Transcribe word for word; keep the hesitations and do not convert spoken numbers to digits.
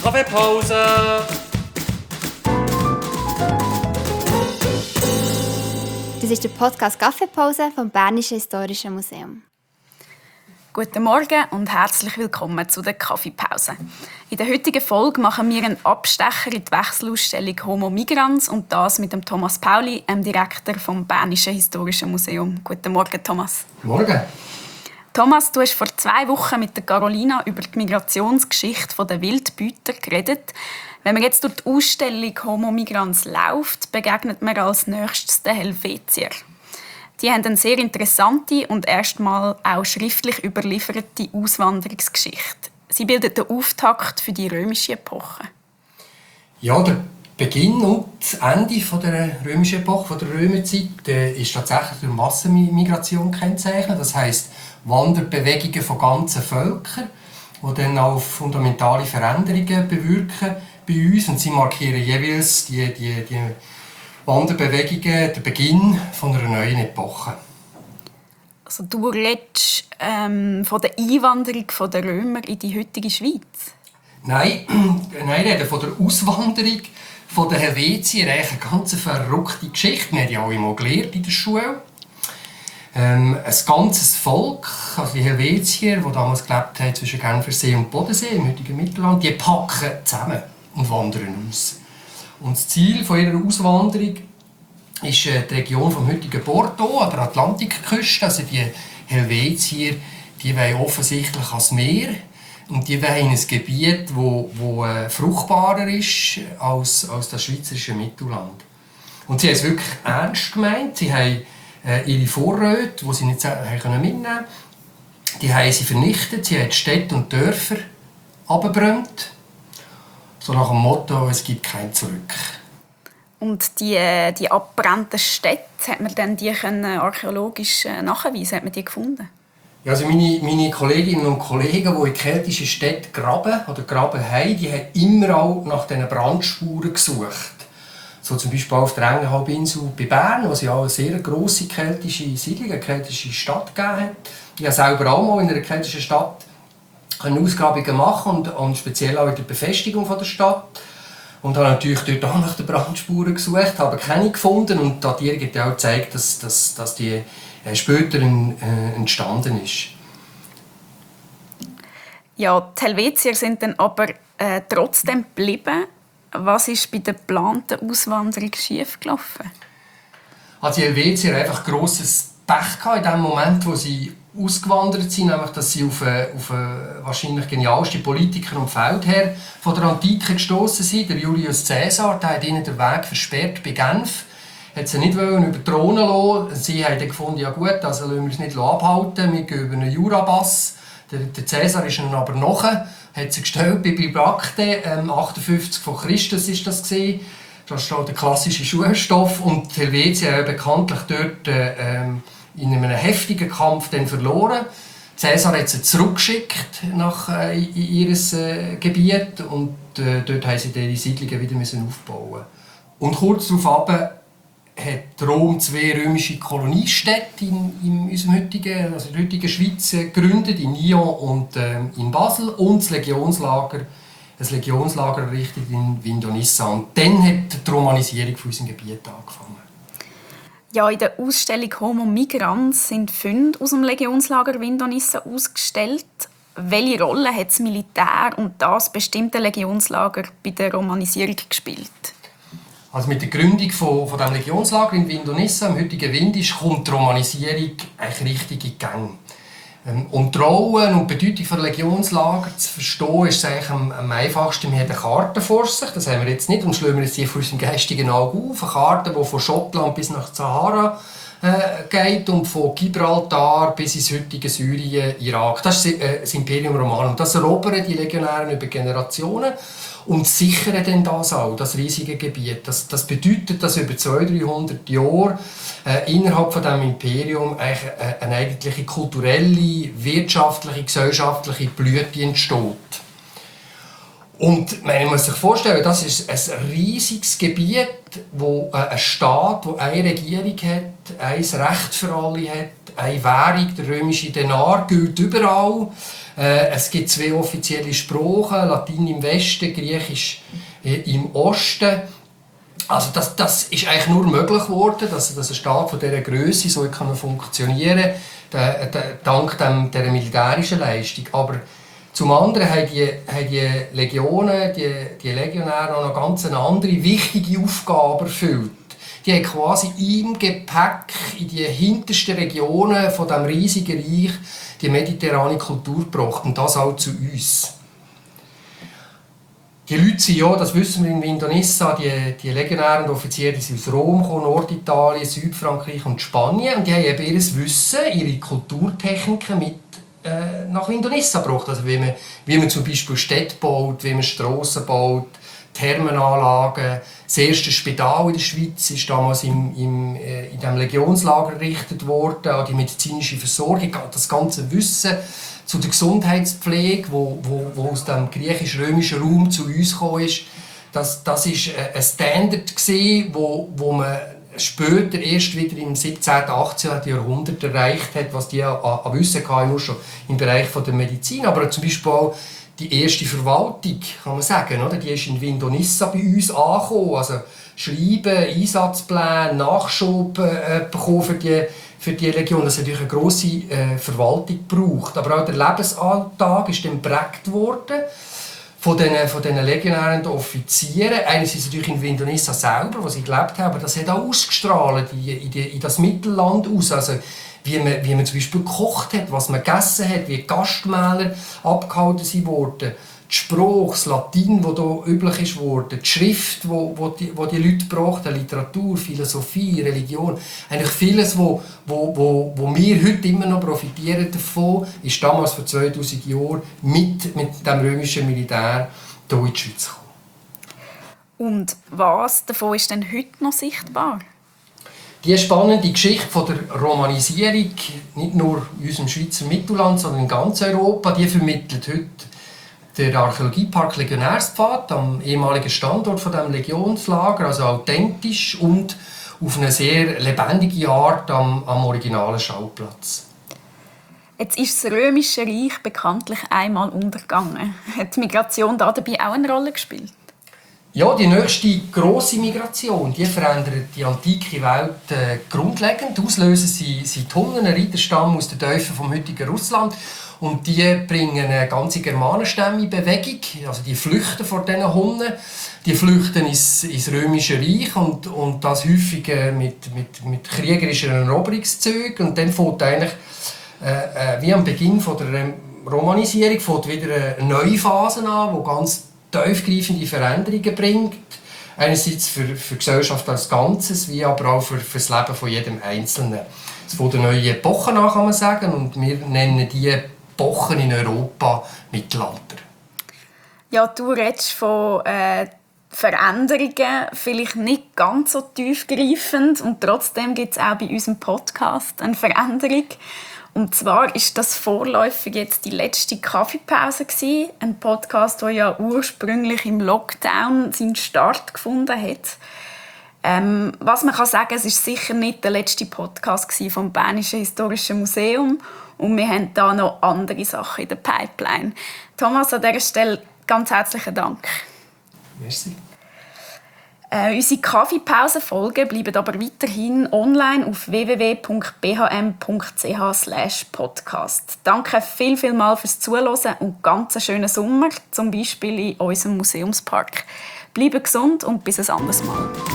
Kaffeepause! Das ist der Podcast Kaffeepause vom Bernischen Historischen Museum. Guten Morgen und herzlich willkommen zu der Kaffeepause. In der heutigen Folge machen wir einen Abstecher in die Wechselausstellung Homo Migrans und das mit dem Thomas Pauli, dem Direktor vom Bernischen Historischen Museum. Guten Morgen, Thomas. Morgen. Thomas, du hast vor zwei Wochen mit der Carolina über die Migrationsgeschichte der Wildbüter geredet. Wenn man jetzt durch die Ausstellung Homo Migrans läuft, begegnet man als nächstes den Helvetier. Die haben eine sehr interessante und erstmal auch schriftlich überlieferte Auswanderungsgeschichte. Sie bildet den Auftakt für die römische Epoche. Ja, der Beginn und das Ende der römischen Epoche, der Römerzeit, äh, ist tatsächlich durch Massenmigration gekennzeichnet. Das heisst, Wanderbewegungen von ganzen Völkern, die dann auch fundamentale Veränderungen bewirken bei uns. Und sie markieren jeweils die, die, die Wanderbewegungen, den Beginn von einer neuen Epoche. Also du redest ähm, von der Einwanderung der Römer in die heutige Schweiz? Nein, nein, reden von der Auswanderung von der Helvetier. Eine ganz verrückte Geschichte. Wir haben ja auch immer gelernt in der Schule. Ähm, ein ganzes Volk, also die Helvetier, die damals gelebt haben zwischen Genfersee und Bodensee im heutigen Mittelland, die packen zusammen und wandern aus. Und das Ziel von ihrer Auswanderung ist äh, die Region vom heutigen Bordeaux, an der Atlantikküste. Also die Helvetier, die wollen offensichtlich ans Meer und die wollen in ein Gebiet, das wo, wo, äh, fruchtbarer ist als, als das schweizerische Mittelland. Und sie haben es wirklich ernst gemeint. Sie haben äh, ihre Vorräte, die sie nicht mitnehmen konnten, die haben sie vernichtet. Sie haben die Städte und Dörfer abgebrannt. So nach dem Motto, es gibt kein Zurück. Und die, die abgebrannten Städte, hat man dann die können archäologisch nachweisen? Hat man die gefunden? Ja, also meine, meine Kolleginnen und Kollegen, die in keltischen Städten graben oder graben haben, die haben immer auch nach diesen Brandspuren gesucht. So zum Beispiel auf der Engenhalbinsel bei Bern, wo es ja eine sehr grosse keltische Siedlung, eine keltische Stadt gegeben hat. Ich habe selber auch mal in einer keltischen Stadt Ausgrabungen machen und, und speziell auch in der Befestigung von der Stadt. Und habe natürlich dort auch nach den Brandspuren gesucht, habe keine gefunden und die Datierung hat auch gezeigt, dass, dass, dass die äh, später äh, entstanden ist. Ja, die Helvetier sind dann aber äh, trotzdem geblieben. Was ist bei der geplanten Auswanderung schiefgelaufen? Also die Helvetier hatten einfach grosses Pech gehabt in dem Moment, wo sie ausgewandert sind, nämlich dass sie auf einen, auf einen wahrscheinlich genialsten Politiker und Feldherr von der Antike gestoßen sind, der Julius Caesar. Der hat ihnen den Weg versperrt bei Genf. Hat sie nicht über die Throne lassen. Sie haben dann gefunden, ja gut, also lassen wir uns nicht abhalten, wir gehen über einen Jurapass. Der, der Caesar ist ihnen aber nachher, hat sie gestellt bei Bibracte, ähm, achtundfünfzig vor Christus ist das gewesen. Das steht der klassische Schulstoff und die Helvetier haben bekanntlich dort äh, ähm, in einem heftigen Kampf dann verloren. Caesar hat sie zurückgeschickt nach äh, in ihr äh, Gebiet und äh, dort haben sie die Siedlungen wieder müssen aufbauen. Und kurz darauf hat Rom zwei römische Koloniestädte in, in, unserem heutigen, also in der heutigen Schweiz gegründet, in Nyon und äh, in Basel und das Legionslager, ein Legionslager errichtet in Vindonissa. Und dann hat die Romanisierung von unserem Gebiet angefangen. Ja, in der Ausstellung Homo Migrans sind Funde aus dem Legionslager Vindonissa ausgestellt. Welche Rolle hat das Militär und das bestimmte Legionslager bei der Romanisierung gespielt? Also mit der Gründung von, von dem Legionslager in Vindonissa, im heutigen Windisch, kommt die Romanisierung eigentlich richtig in Gang. Ähm, um die Rolle und die Bedeutung des Legionslagers zu verstehen, ist es eigentlich am, am einfachsten, wir haben eine Karte vor sich, das haben wir jetzt nicht, und schlagen wir jetzt die vor unserem geistigen Auge auf. Eine Karte, die von Schottland bis nach Sahara äh, geht und von Gibraltar bis ins heutige Syrien, Irak. Das ist äh, das Imperium Romanum. Das erobern die Legionäre über Generationen und sichern dann das auch, das riesige Gebiet. Das, das bedeutet, dass über zweihundert, dreihundert Jahre äh, innerhalb von diesem Imperium eigentlich eine, eine eigentliche kulturelle, wirtschaftliche, gesellschaftliche Blüte entsteht. Und man muss sich vorstellen, das ist ein riesiges Gebiet, wo äh, ein Staat, wo eine Regierung hat, ein Recht für alle hat, eine Währung, der römische Denar, gilt überall. Äh, es gibt zwei offizielle Sprachen, Latein im Westen, Griechisch äh, im Osten. Also das, das ist eigentlich nur möglich geworden, dass, dass ein Staat von dieser Größe so kann funktionieren kann, dank dem, dieser militärischen Leistung. Aber zum anderen haben die, haben die Legionen, die, die Legionäre auch noch ganz eine andere wichtige Aufgabe erfüllt. Die haben quasi im Gepäck in die hintersten Regionen von diesem riesigen Reich die mediterrane Kultur gebracht und das auch zu uns. Die Leute sind ja, das wissen wir in Vindonissa, die, die Legionären und Offiziere, die sind aus Rom gekommen, Norditalien, Südfrankreich und Spanien. Und die haben eben ihr Wissen, ihre Kulturtechniken mit äh, nach Vindonissa gebracht. Also wie man, wie man zum Beispiel Städte baut, wie man Strassen baut, Thermenanlagen. Das erste Spital in der Schweiz ist damals im, im, äh, in diesem Legionslager errichtet worden. Auch die medizinische Versorgung, das ganze Wissen zu der Gesundheitspflege, wo, wo, wo aus dem griechisch-römischen Raum zu uns gekommen ist. Das, das ist ein Standard gewesen, wo, wo man später erst wieder im siebzehnten, achtzehnten Jahrhundert erreicht hat, was die an, an Wissen hatten, nur schon im Bereich der Medizin, aber zum Beispiel auch die erste Verwaltung, kann man sagen, oder? Die ist in Vindonissa bei uns angekommen. Also Schreiben, Einsatzpläne, Nachschub äh, bekommen für die, für die Legion. Das hat natürlich eine grosse äh, Verwaltung gebraucht. Aber auch der Lebensalltag ist dann geprägt worden von diesen, von diesen legionären Offizieren. Einerseits natürlich in Vindonissa selber, wo sie gelebt haben, aber das hat auch ausgestrahlt in, in, die, in das Mittelland aus. Also, Wie man, wie man zum Beispiel gekocht hat, was man gegessen hat, wie die Gastmähler abgehalten wurden, die Sprache, das Latein, das hier üblich ist, wurde, die Schrift, die, die, die, die Leute brauchten, Literatur, Philosophie, Religion, eigentlich vieles, wo, wo, wo, wo wir heute immer noch profitieren davon, ist damals vor zweitausend Jahren mit, mit dem römischen Militär hier in die Schweiz gekommen. Und was davon ist denn heute noch sichtbar? Die spannende Geschichte von der Romanisierung, nicht nur in unserem Schweizer Mittelland, sondern in ganz Europa, die vermittelt heute der Archäologiepark Legionärspfad am ehemaligen Standort von dem Legionslager, also authentisch und auf eine sehr lebendige Art am, am originalen Schauplatz. Jetzt ist das Römische Reich bekanntlich einmal untergegangen. Hat die Migration da dabei auch eine Rolle gespielt? Ja, die nächste grosse Migration, die verändert die antike Welt äh, grundlegend. Auslöser sind, sind die Hunnen, ein Reiterstamm aus den Tiefen vom heutigen Russland. Und die bringen eine ganze Germanenstämme in Bewegung. Also die flüchten vor diesen Hunnen. Die flüchten ins, ins Römische Reich und, und das häufig äh, mit, mit, mit kriegerischen Eroberungszügen. Und dann fängt eigentlich, äh, äh, wie am Beginn von der Romanisierung, fängt wieder eine neue Phase an, die ganz tiefgreifende Veränderungen bringt. Einerseits für, für die Gesellschaft als Ganzes, wie aber auch für, für das Leben von jedem Einzelnen. Es fängt eine neue Epoche an, kann man sagen, und wir nennen die Epochen in Europa Mittelalter. Ja, du redest von äh, Veränderungen, vielleicht nicht ganz so tiefgreifend, und trotzdem gibt es auch bei unserem Podcast eine Veränderung. Und zwar ist das vorläufig jetzt die letzte Kaffeepause gewesen, ein Podcast, der ja ursprünglich im Lockdown seinen Start gefunden hat. Ähm, was man kann sagen, es ist sicher nicht der letzte Podcast vom Bernischen Historischen Museum, und wir haben da noch andere Sachen in der Pipeline. Thomas, an dieser Stelle ganz herzlichen Dank. Merci. Äh, unsere Kaffeepausen-Folgen bleiben aber weiterhin online auf w w w punkt b h m punkt c h slash podcast. Danke viel, viel mal fürs Zuhören und ganz einen schönen Sommer, zum Beispiel in unserem Museumspark. Bleiben gesund und bis ein anderes Mal.